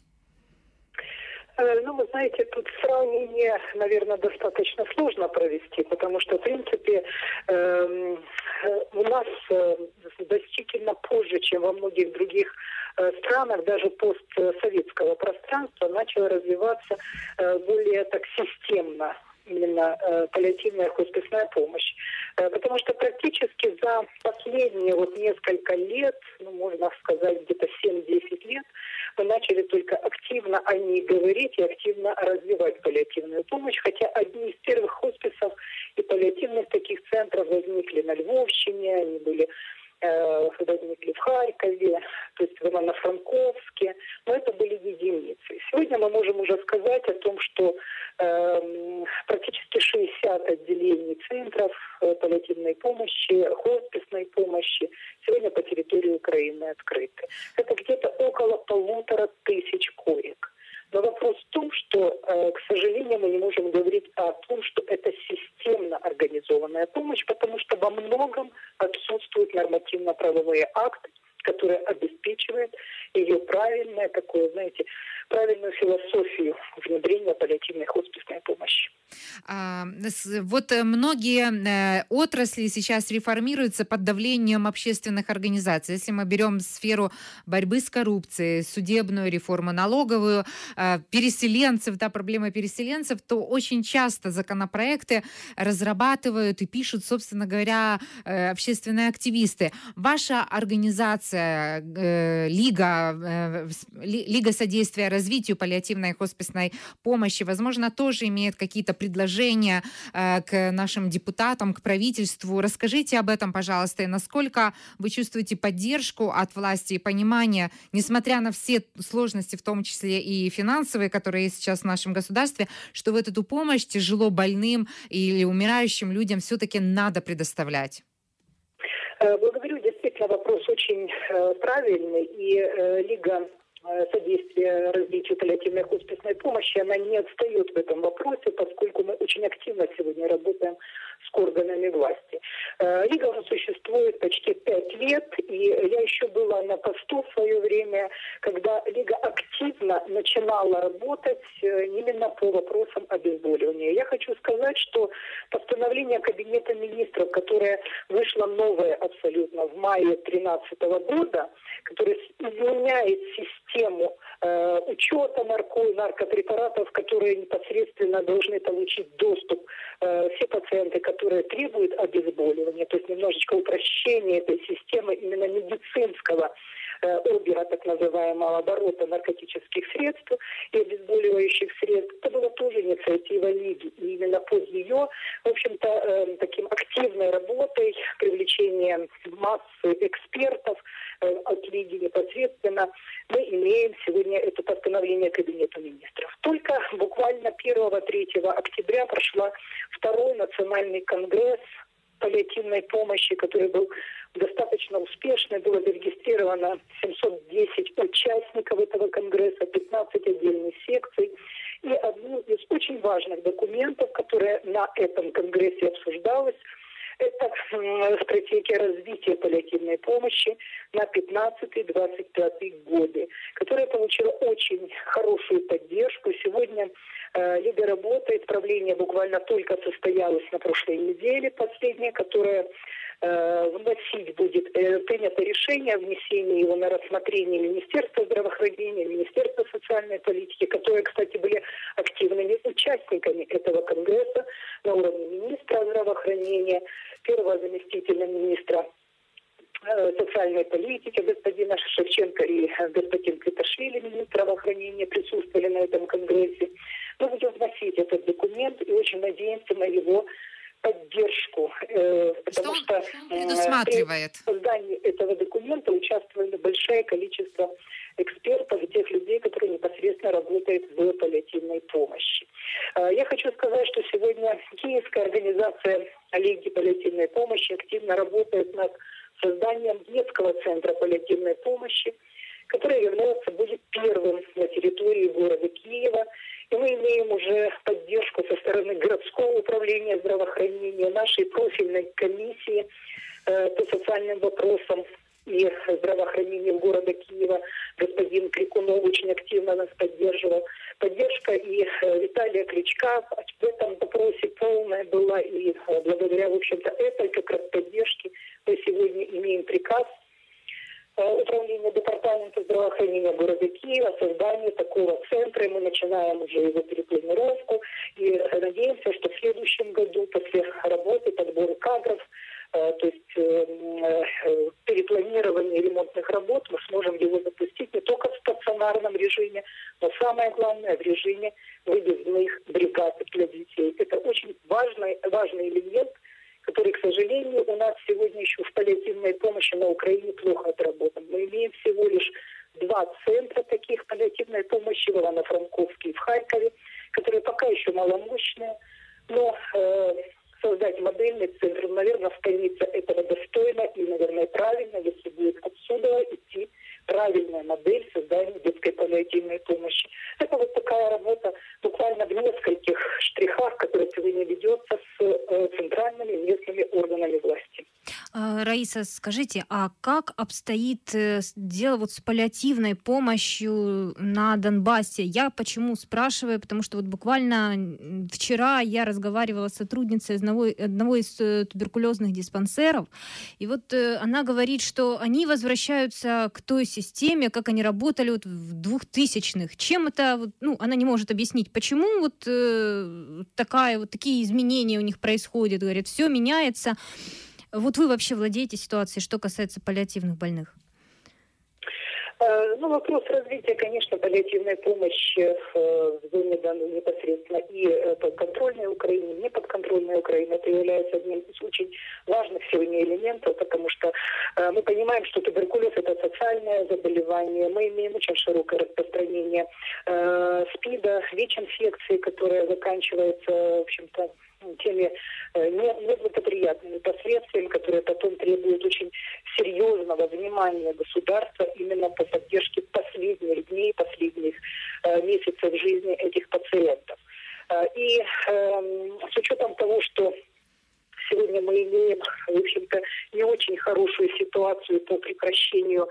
Ну, вы знаете, тут сравнение, наверное, достаточно сложно провести, потому что, в принципе, э, у нас э, значительно позже, чем во многих других э, странах, даже постсоветского пространства, начала развиваться э, более так системно именно э, паллиативная хосписная помощь. Э, потому что практически за последние вот несколько лет, ну, можно сказать, где-то семь-десять лет, мы начали только активно о ней говорить и активно развивать паллиативную помощь, хотя одни из первых хосписов и паллиативных таких центров возникли на Львовщине, они были э, возникли в Харькове, то есть в Ивано-Франковске, но это были единицы. Сегодня мы можем уже сказать о том, что э, практически шестьдесят отделений центров э, паллиативной помощи, хосписной помощи сегодня по территории Украины открыты. Это где-то около полутора тысяч коек. Но вопрос в том, что, э, к сожалению, мы не можем говорить о том, что это системно организованная помощь, потому что во многом отсутствуют нормативно-правовые акты, которые обеспечивают ее правильное такое, знаете, правильную философию внедрения паллиативной хосписной помощи. А, вот многие э, отрасли сейчас реформируются под давлением общественных организаций. Если мы берем сферу борьбы с коррупцией, судебную реформу, налоговую, э, переселенцев, да, проблемы переселенцев, то очень часто законопроекты разрабатывают и пишут, собственно говоря, э, общественные активисты. Ваша организация, э, Лига, э, Лига содействия развитию паллиативной и хосписной помощи, возможно, тоже имеет какие-то предложения э, к нашим депутатам, к правительству. Расскажите об этом, пожалуйста, и насколько вы чувствуете поддержку от власти и понимание, несмотря на все сложности, в том числе и финансовые, которые есть сейчас в нашем государстве, что вот эту помощь тяжело больным или умирающим людям все-таки надо предоставлять? Благодарю. Действительно, вопрос очень э, правильный. И э, Лига содействия развитию паллиативной хосписной помощи, она не отстает в этом вопросе, поскольку мы очень активно сегодня работаем с органами власти. Лига уже существует почти пять лет, и я еще была на посту в свое время, когда Лига активно начинала работать именно по вопросам обезболивания. Я хочу сказать, что постановление Кабинета министров, которое вышло новое абсолютно в мае две тысячи тринадцатого года, которое изменяет систему э, учета нарко, наркопрепаратов, которые непосредственно должны получить доступ э, все пациенты, которые требуют обезболивания, то есть немножечко упрощение этой системы именно медицинского э, обега, так называемого оборота наркотических средств и обезболивающих средств. Это была тоже инициатива Лиги. И именно по ее, в общем-то, э, таким активной работой, привлечением массы экспертов э, от Лиги непосредственно, мы имеем сегодня это постановление Кабинета министров. Только буквально первого-третьего октября прошла второй национальный конгресс паллиативной помощи, который был достаточно успешный. Было зарегистрировано семьсот десять участников этого конгресса, пятнадцать отдельных секций. И одно из очень важных документов, которое на этом конгрессе обсуждалось, это стратегия развития паллиативной помощи на пятнадцатый-двадцать пятый годы, которая получила очень хорошую поддержку. Сегодня э, Лига работает, правление буквально только состоялось на прошлой неделе, последнее, которое э, вносить будет, э, принято решение о внесении его на рассмотрение Министерства здравоохранения, Министерства социальной политики, которые, кстати, были активными участниками этого конгресса на уровне министра здравоохранения, первого заместителя министра э, социальной политики господина Шевченко и господин Квиташвили, министр здравоохранения, присутствовали на этом конгрессе. Мы будем вносить этот документ и очень надеемся на его поддержку, э, потому что, что, что он предусматривает? При создании этого документа участвовали большое количество экспертов и тех людей, которые непосредственно работают в паллиативной помощи. Я хочу сказать, что сегодня Киевская организация Лиги паллиативной помощи активно работает над созданием детского центра паллиативной помощи, который является, будет первым на территории города Киева. И мы имеем уже поддержку со стороны городского управления здравоохранения, нашей профильной комиссии э, по социальным вопросам и здравоохранением города Киева. Господин Крикунов очень активно нас поддерживал. Поддержка и э, Виталия Кличка в этом вопросе полная была. И э, благодаря, в общем-то, этой как раз поддержке мы сегодня имеем приказ Управление департамента здравоохранения города Киева, создание такого центра. Мы начинаем уже его перепланировку и надеемся, что в следующем году после работы, подбора кадров, то есть перепланирования ремонтных работ, мы сможем его запустить не только в стационарном режиме, но самое главное в режиме выездных бригад для детей. Это очень важный, важный элемент, который, к сожалению, у нас сегодня еще в паллиативной помощи на Украине плохо отработан. Мы имеем всего лишь два центра таких паллиативной помощи в Ивано-Франковске и в Харькове, которые пока еще маломощные, но э, создать модельный центр, наверное, столица этого достойно и, наверное, правильно, если будет отсюда идти правильная модель создания детской паллиативной помощи. Это вот такая работа буквально в нескольких штрихах, которая сегодня ведется с э, центральными и местными органами власти. Раиса, скажите, а как обстоит дело вот с паллиативной помощью на Донбассе? Я почему спрашиваю? Потому что вот буквально вчера я разговаривала с сотрудницей одного, одного из туберкулезных диспансеров, и вот она говорит, что они возвращаются к той системе, как они работали вот в двухтысячных. Чем это, вот, ну, она не может объяснить, почему вот, э, такая, вот такие изменения у них происходят. Говорят, все меняется. Вот вы вообще владеете ситуацией, что касается паллиативных больных? Ну, вопрос развития, конечно, паллиативной помощи в зоне непосредственно и подконтрольной Украины, не подконтрольной Украины, это является одним из очень важных сегодня элементов, потому что мы понимаем, что туберкулез – это социальное заболевание, мы имеем очень широкое распространение СПИДа, ВИЧ-инфекции, которая заканчивается, в общем-то, теми неблагоприятными последствиями, которые потом требуют очень серьезного внимания государства именно по поддержке последних дней, последних э, месяцев жизни этих пациентов. Э, и э, с учетом того, что сегодня мы имеем, в общем-то, не очень хорошую ситуацию по прекращению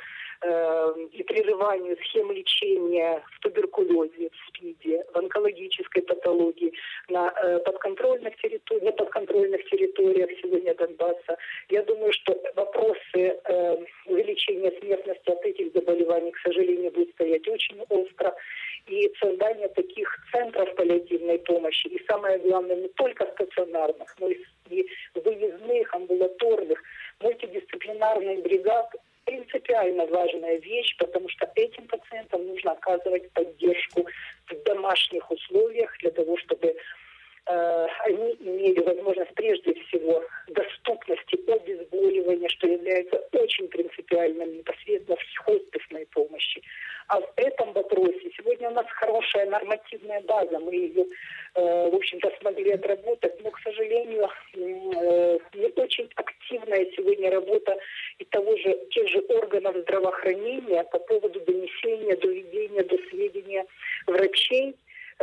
и прерыванию схем лечения в туберкулезе, в СПИДе, в онкологической патологии на э, подконтрольных территориях, неподконтрольных территориях сегодня Донбасса. Я думаю, что вопросы э, увеличения смертности от этих заболеваний, к сожалению, будут стоять очень остро. И создание таких центров паллиативной помощи, и самое главное, не только стационарных, но и выездных, амбулаторных, мультидисциплинарных бригад, принципиально важная вещь, потому что этим пациентам нужно оказывать поддержку в домашних условиях для того, чтобы э, они имели возможность прежде всего доступности обезболивания, что является очень принципиальным непосредственно в хосписной помощи. А в этом вопросе сегодня у нас хорошая нормативная база, мы ее, э, в общем-то, смогли отработать, но, к сожалению, э, не очень активная сегодня работа и того же, тех же органов здравоохранения по поводу донесения, доведения до сведения врачей,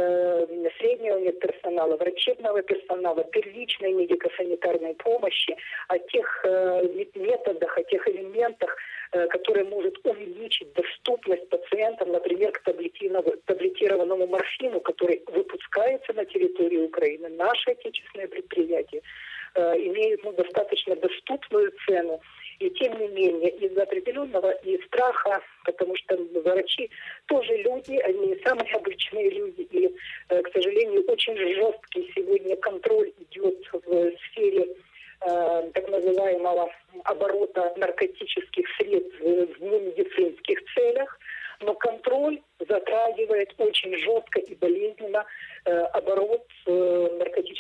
э, среднего медперсонала, врачебного персонала, первичной медико-санитарной помощи, о тех э, методах, о тех элементах, э, которые могут увеличить доступность пациентам, например, к таблетированному морфину, который выпускается на территории Украины. Наши отечественные предприятия э, имеют ну, достаточно доступную цену. И тем не менее, из-за определенного и страха, потому что врачи тоже люди, они самые обычные люди, и, к сожалению, очень жесткий сегодня контроль идет в сфере э, так называемого оборота наркотических средств в немедицинских целях, но контроль затрагивает очень жестко и болезненно э, оборот э, наркотических препаратов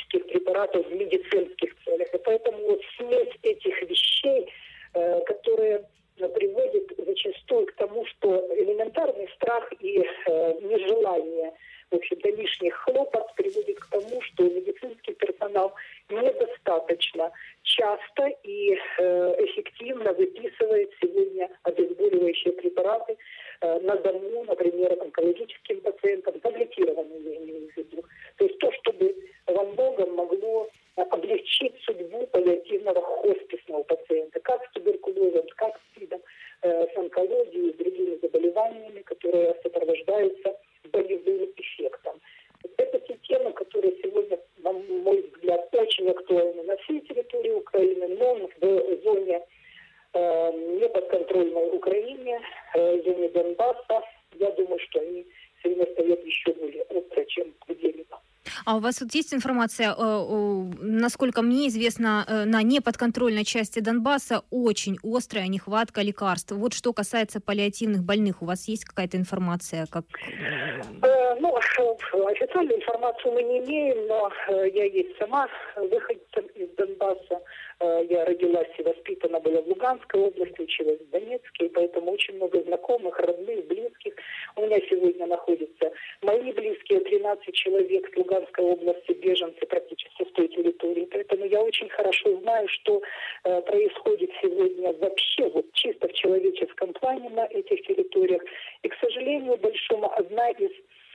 препаратов в медицинских целях. И поэтому вот смесь этих вещей, которые приводит зачастую к тому, что элементарный страх и нежелание, в общем-то, лишних хлопот приводит к тому, что медицинский персонал недостаточно часто и э, эффективно выписывает сегодня обезболивающие препараты э, на дому, например, онкологическим пациентам, таблетированные, я имею в виду. То есть то, чтобы во многом могло облегчить судьбу паллиативного хосписного пациента, как с туберкулезом, как с СПИДом, э, с онкологией, с другими заболеваниями, которые сопровождаются болевым эффектом. Это те темы, которые сегодня, на мой взгляд, очень актуальны на всей территории Украины, но в зоне э, неподконтрольной Украине, э, зоне Донбасса, я думаю, что они сегодня стоят еще более остро, чем где-либо. А у вас вот есть информация, насколько мне известно, на неподконтрольной части Донбасса очень острая нехватка лекарств. Вот что касается паллиативных больных, у вас есть какая-то информация? Как... Ну, официальную информацию мы не имеем, но я есть сама выходцем из Донбасса. Я родилась и воспитана была в Луганской области, училась в Донецке, и поэтому очень много знакомых, родных, близких. У меня сегодня находятся мои близкие, тринадцать человек с Луганской области, беженцы практически с той территории. Поэтому я очень хорошо знаю, что э, происходит сегодня вообще, вот чисто в человеческом плане на этих территориях. И, к сожалению, большому, одна из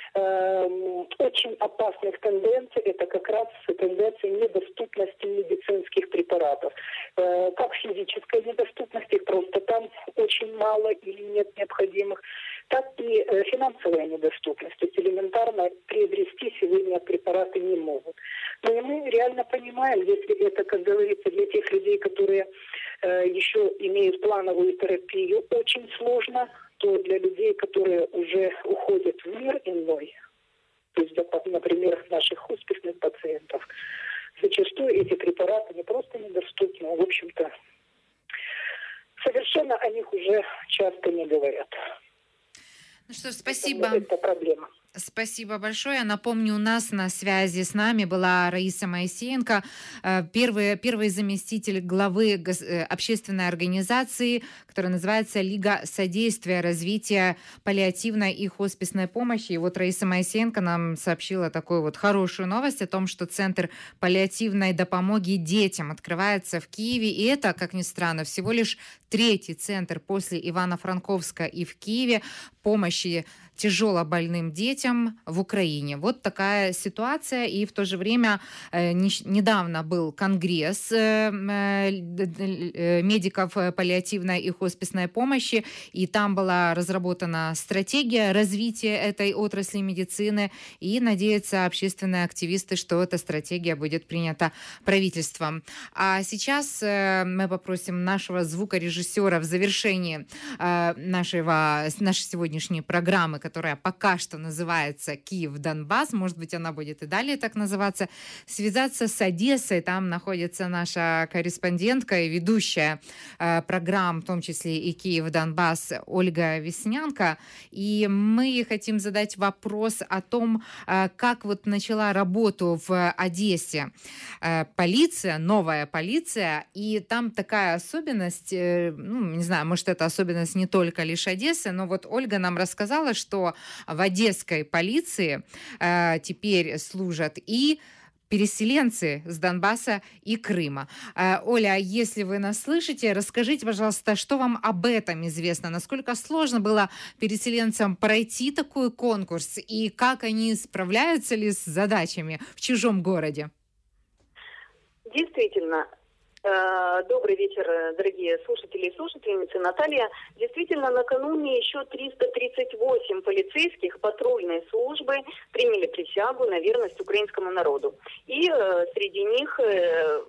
очень опасных тенденций, это как раз тенденция недоступности медицинских препаратов. Как физической недоступности, их просто там очень мало или нет необходимых, так и финансовая недоступность. То есть элементарно приобрести сегодня препараты не могут. Но и мы реально понимаем, если это, как говорится, для тех людей, которые еще имеют плановую терапию, очень сложно, то для людей, которые уже уходят в мир иной, то есть, например, наших хосписных пациентов, зачастую эти препараты не просто недоступны, а, в общем-то, совершенно о них уже часто не говорят. Ну что ж, спасибо. Это, это проблема. Спасибо большое. Напомню, у нас на связи с нами была Раиса Моисеенко, первый, первый заместитель главы общественной организации, которая называется «Лига содействия развития паллиативной и хосписной помощи». И вот Раиса Моисеенко нам сообщила такую вот хорошую новость о том, что Центр паллиативной допомоги детям открывается в Киеве. И это, как ни странно, всего лишь третий центр после Ивано-Франковска и в Киеве помощи тяжело больным детям в Украине. Вот такая ситуация. И в то же время э, не, недавно был конгресс э, э, медиков паллиативной и хосписной помощи, и там была разработана стратегия развития этой отрасли медицины, и надеются общественные активисты, что эта стратегия будет принята правительством. А сейчас э, мы попросим нашего звукорежиссера в завершении э, нашего, нашей сегодняшней программы, которая пока что называется «Киев-Донбасс», может быть, она будет и далее так называться, связаться с Одессой. Там находится наша корреспондентка и ведущая э, программ, в том числе и «Киев-Донбасс», Ольга Веснянка. И мы хотим задать вопрос о том, э, как вот начала работу в Одессе э, полиция, новая полиция, и там такая особенность, э, ну, не знаю, может, это особенность не только лишь Одессы, но вот Ольга нам рассказала, что что в одесской полиции э, теперь служат и переселенцы с Донбасса и Крыма. Э, Оля, если вы нас слышите, расскажите, пожалуйста, что вам об этом известно? Насколько сложно было переселенцам пройти такой конкурс? И как они справляются ли с задачами в чужом городе? Действительно. Добрый вечер, дорогие слушатели и слушательницы. Наталья, действительно, накануне еще триста тридцать восемь полицейских патрульной службы приняли присягу на верность украинскому народу. И э, среди них э,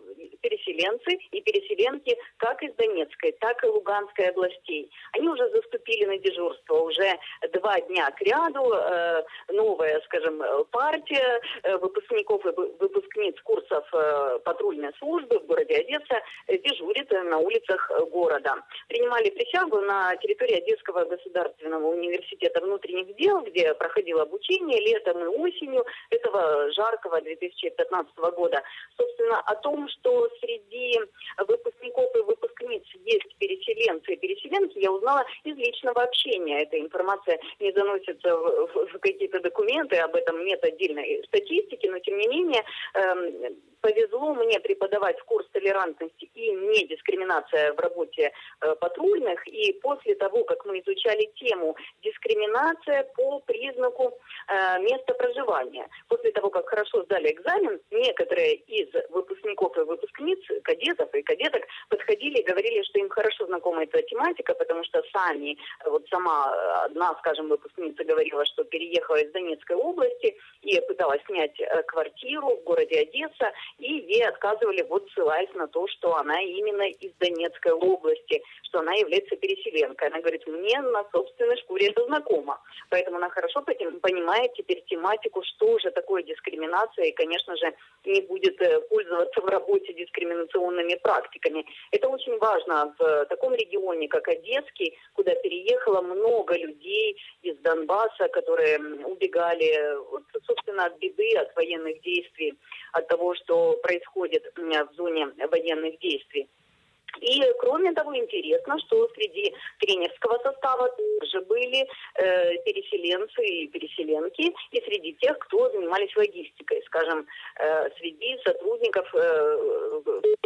переселенцы и переселенки как из Донецкой, так и Луганской областей. Они уже заступили на дежурство уже два дня к ряду. Э, новая, скажем, партия э, выпускников и выпускниц курсов э, патрульной службы в городе Одесса э, дежурит на улицах города. Принимали присягу на территории Одесского государственного университета внутренних дел, где проходило обучение летом и осенью этого жаркого две тысячи пятнадцатого года. Собственно, о том, что среди выпускников и выпускниц есть переселенцы и переселенки, я узнала из личного общения. Эта информация не заносится в, в, в какие-то документы, об этом нет отдельной статистики, но тем не менее эм, повезло мне преподавать курс толерантности и недискриминация в работе э, патрульных, и после того, как мы изучали тему дискриминация по признаку э, места проживания, после того, как хорошо сдали экзамен, некоторые из выпускников и выпускниц, кадетов и кадеток подходили и говорили, что им хорошо знакома эта тематика, потому что сами, вот сама одна, скажем, выпускница говорила, что переехала из Донецкой области и пыталась снять квартиру в городе Одесса, и ей отказывали, вот ссылаясь на то, что она именно из Донецкой области, что она является переселенкой. Она говорит, мне на собственной шкуре это знакомо. Поэтому она хорошо понимает теперь тематику, что же такое дискриминация, и, конечно же, не будет пользоваться в работе дискриминационными практиками. Это очень важно в таком регионе, как Одесский, куда переехало много людей из Донбасса, которые убегали, вот, собственно, от беды, от военных действий, от того, что происходит в зоне военных действий. И, кроме того, интересно, что среди тренерского состава тоже были э, переселенцы и переселенки, и среди тех, кто занимались логистикой, скажем, э, среди сотрудников, э,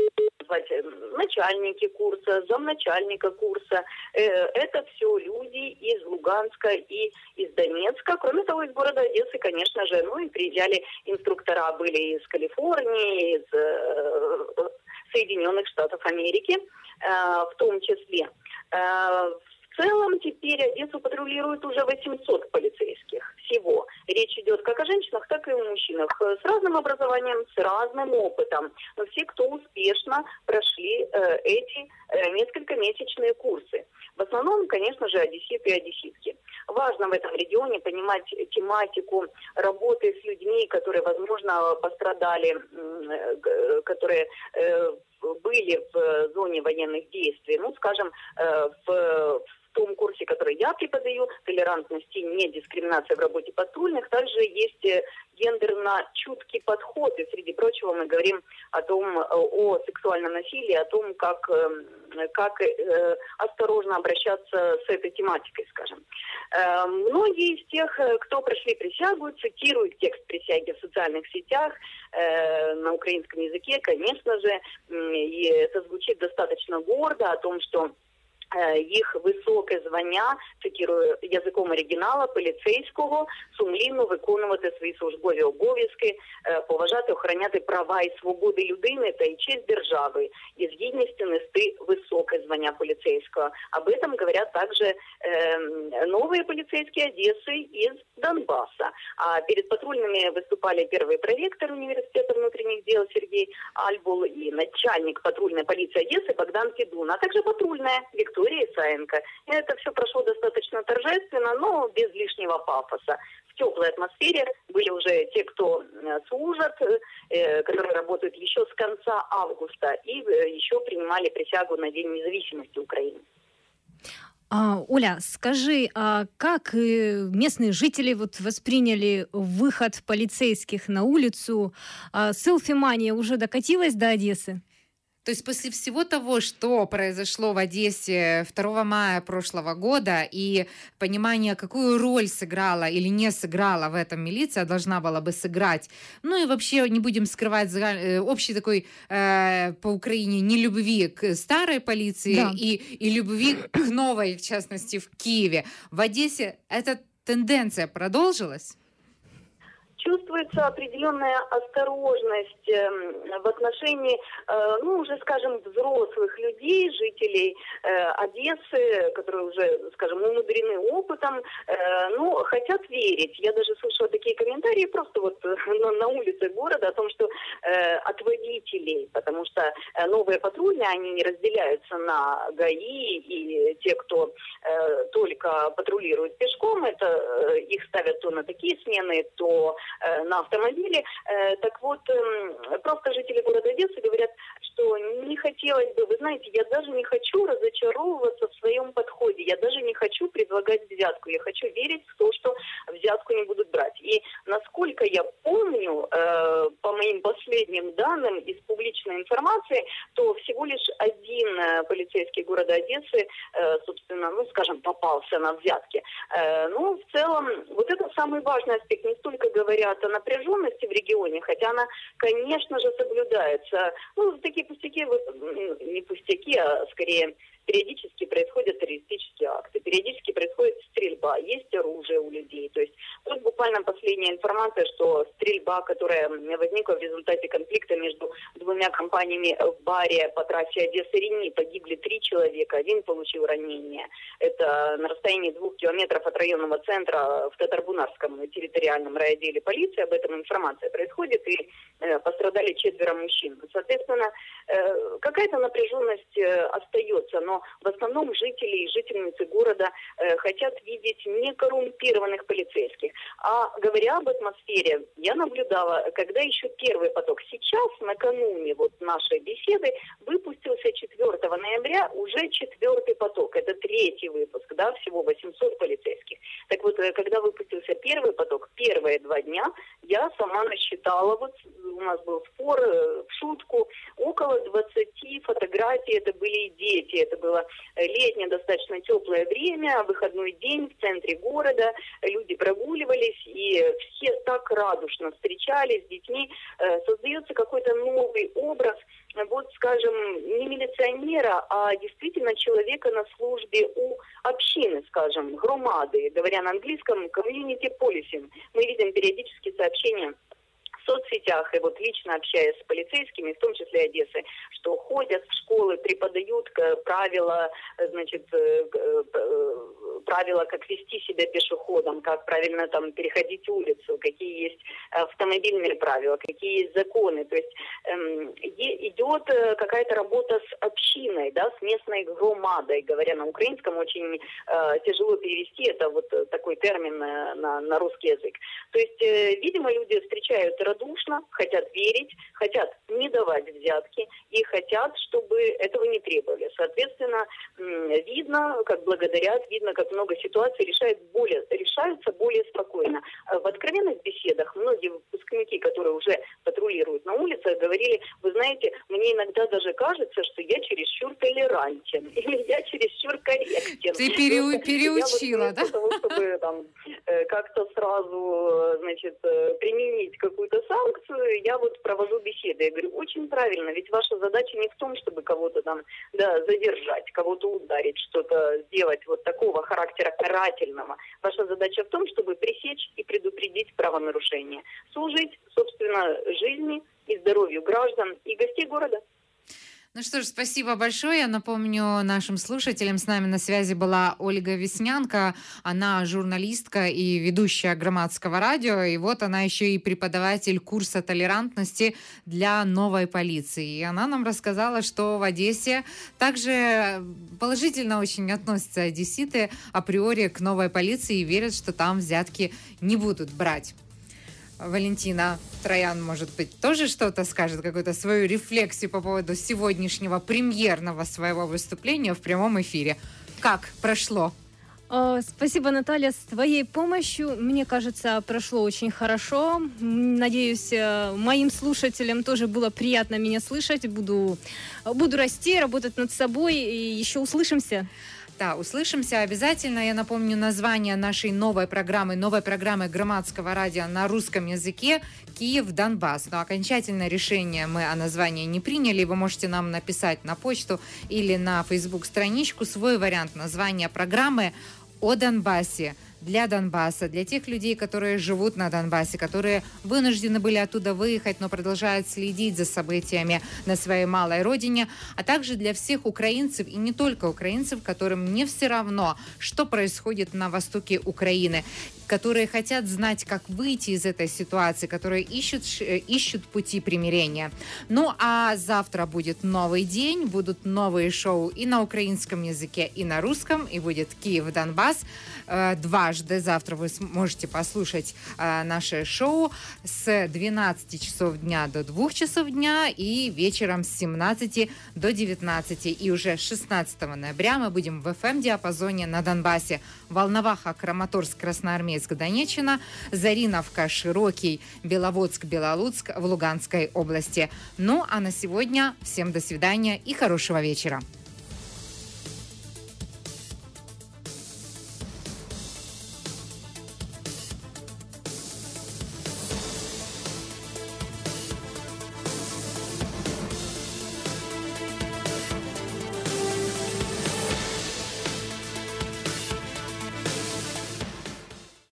э, начальники курса, замначальника курса. Э, это все люди из Луганска и из Донецка, кроме того, из города Одессы, конечно же, ну и приезжали инструктора, были из Калифорнии, из э, Соединенных Штатов Америки, э, в том числе. Э, в целом теперь Одессу патрулируют уже восемьсот полицейских всего. Речь идет как о женщинах, так и о мужчинах с разным образованием, с разным опытом. Но все, кто успешно прошли э, эти э, несколькомесячные курсы. В основном, конечно же, одесситы и одесситки. Важно в этом регионе понимать тематику работы с людьми, которые, возможно, пострадали, э, которые э, были в зоне военных действий. Ну, скажем, э, в В том курсе, который я преподаю, толерантность и недискриминация в работе патрульных, также есть гендерно-чуткий подход. И, среди прочего, мы говорим о том, о сексуальном насилии, о том, как, как э, осторожно обращаться с этой тематикой, скажем. Э, многие из тех, кто прошли присягу, цитируют текст присяги в социальных сетях, э, на украинском языке, конечно же, и это звучит достаточно гордо о том, что їх високе звання, цитирую язиком оригінала, поліцейського, сумлінно виконувати свої службові обов'язки, поважати, охороняти права і свободи людини та і честь держави, і з гідністю нести високе звання полицейского. Об этом говорят также э, новые полицейские Одессы из Донбасса. А перед патрульными выступали первый проректор университета внутренних дел Сергей Альбул и начальник патрульной полиции Одессы Богдан Федун, а также патрульная Виктория Исаенко. И это все прошло достаточно торжественно, но без лишнего пафоса. В теплой атмосфере были уже те, кто служат, э, которые работают еще с конца августа и э, еще принимали присягу на День независимости Украины. А, Оля, скажи, а как местные жители вот восприняли выход полицейских на улицу? А селфи-мания уже докатилась до Одессы? То есть после всего того, что произошло в Одессе второго мая прошлого года, и понимание, какую роль сыграла или не сыграла в этом милиция, должна была бы сыграть, ну и вообще не будем скрывать общей такой э, по Украине нелюбви к старой полиции, да, и, и любви к новой, в частности, в Киеве. В Одессе эта тенденция продолжилась? чувствуется определенная осторожность в отношении, ну, уже, скажем, взрослых людей, жителей Одессы, которые уже, скажем, умудрены опытом, ну, хотят верить. Я даже слышала такие комментарии просто вот на, на улице города о том, что от водителей, потому что новые патрульные, они не разделяются на ГАИ и те, кто только патрулирует пешком, это их ставят то на такие смены, то э, на автомобиле. Э, так вот, э, просто жители города Одессы говорят, что не хотелось бы, вы знаете, я даже не хочу разочаровываться в своем подходе, я даже не хочу предлагать взятку, я хочу верить в то, что взятку не будут брать. И насколько я помню, э, по моим последним данным из публичной информации, то всего лишь один э, полицейский города Одессы, э, собственно, ну, скажем, попался на взятки. Э, ну, в целом, вот это самый важный аспект. Не столько говорят о напряженности в регионе, хотя она, конечно же, соблюдается. Ну, такие пустяки, вот, не пустяки, а скорее периодически происходят террористические акты, периодически происходит стрельба, есть оружие у людей. То есть вот буквально последняя информация, что стрельба, которая возникла в результате конфликта между двумя компаниями в баре по трассе Одесса-Рени, погибли три человека, один получил ранение. Это на расстоянии двух километров от районного центра в Татарбунарском территориальном райотделе полиции. Об этом информация происходит, и э, пострадали четверо мужчин. Соответственно, э, какая-то напряженность э, остается, но в основном жители и жительницы города э, хотят видеть некоррумпированных полицейских. А говоря об атмосфере, я наблюдала, когда еще первый поток. Сейчас, накануне вот нашей беседы, выпустился четвёртого ноября уже четвертый поток. Это третий выпуск, да, всего восемьсот полицейских. Так вот, когда выпустился первый поток, первые два дня, я сама насчитала, вот у нас был спор э, в шутку, около двадцати фотографий, это были и дети, это было летнее, достаточно теплое время, выходной день в центре города, люди прогуливались, и все так радушно встречались с детьми. Создается какой-то новый образ, вот, скажем, не милиционера, а действительно человека на службе у общины, скажем, громады, говоря на английском, community policing. Мы видим периодически сообщения в соцсетях, и вот лично общаясь с полицейскими, в том числе Одессы, что ходят в школы, преподают правила, значит, правила, как вести себя пешеходом, как правильно там переходить улицу, какие есть автомобильные правила, какие есть законы. То есть эм, идет какая-то работа с общиной, да, с местной громадой, говоря на украинском, очень э, тяжело перевести, это вот такой термин на, на, на русский язык. То есть, э, видимо, люди встречают радушно, хотят верить, хотят не давать взятки и хотят, чтобы этого не требовали. Соответственно, видно, как благодарят, видно, как много ситуаций решают более, решаются более спокойно. В откровенных беседах многие выпускники, которые уже патрулируют на улицах, говорили, вы знаете, мне иногда даже кажется, что я чересчур толерантен, или я чересчур корректен. Ты переу- переучила, я вот, да? Для того, чтобы там, как-то сразу, значит, применить какую-то санкцию, я вот провожу беседы. Я говорю, очень правильно, ведь ваша задача не в том, чтобы кого-то там, да, задержать, кого-то ударить, что-то сделать вот такого характера карательного. Ваша задача в том, чтобы пресечь и предупредить правонарушения. Служить, собственно, жизни и здоровью граждан и гостей города. Ну что ж, спасибо большое. Я напомню нашим слушателям, с нами на связи была Ольга Веснянко. Она журналистка и ведущая Громадского радио. И вот она еще и преподаватель курса толерантности для новой полиции. И она нам рассказала, что в Одессе также положительно очень относятся одесситы априори к новой полиции и верят, что там взятки не будут брать. Валентина Троян, может быть, тоже что-то скажет, какую-то свою рефлексию по поводу сегодняшнего премьерного своего выступления в прямом эфире. Как прошло? Спасибо, Наталья, с твоей помощью. Мне кажется, прошло очень хорошо. Надеюсь, моим слушателям тоже было приятно меня слышать. Буду, буду расти, работать над собой и еще услышимся. Да, услышимся обязательно. Я напомню название нашей новой программы, новой программы Громадского радио на русском языке «Киев, Донбасс». Но окончательное решение мы о названии не приняли. Вы можете нам написать на почту или на Facebook-страничку свой вариант названия программы о Донбассе для Донбасса, для тех людей, которые живут на Донбассе, которые вынуждены были оттуда выехать, но продолжают следить за событиями на своей малой родине, а также для всех украинцев, и не только украинцев, которым не все равно, что происходит на востоке Украины, которые хотят знать, как выйти из этой ситуации, которые ищут, ищут пути примирения. Ну, а завтра будет новый день, будут новые шоу и на украинском языке, и на русском, и будет Киев-Донбасс. Дважды завтра вы сможете послушать наше шоу с двенадцати часов дня до двух часов дня и вечером с семнадцати до девятнадцати. И уже шестнадцатого ноября мы будем в эф эм-диапазоне на Донбассе. Волноваха, Краматорск, Красноармейск, Донеччина, Зариновка, Широкий, Беловодск, Белолуцк в Луганской области. Ну, а на сегодня всем до свидания и хорошего вечера.